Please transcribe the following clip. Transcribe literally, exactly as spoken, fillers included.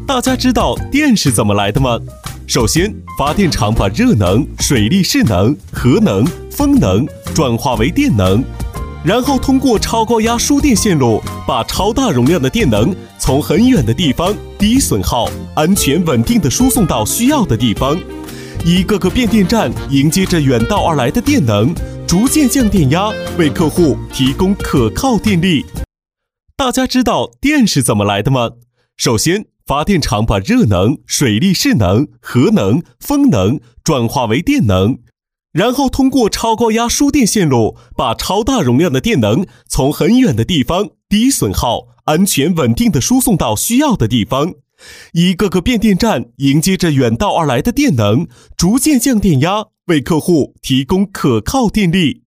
大家知道电是怎么来的吗？首先，发电厂把热能、水力势能、核能、风能转化为电能，然后通过超高压输电线路，把超大容量的电能从很远的地方低损耗、安全稳定地输送到需要的地方。一个个变电站迎接着远道而来的电能，逐渐降电压，为客户提供可靠电力。大家知道电是怎么来的吗？首先，发电厂把热能、水力势能、核能、风能转化为电能，然后通过超高压输电线路，把超大容量的电能从很远的地方低损耗、安全稳定地输送到需要的地方。一个个变电站迎接着远道而来的电能，逐渐降电压，为客户提供可靠电力。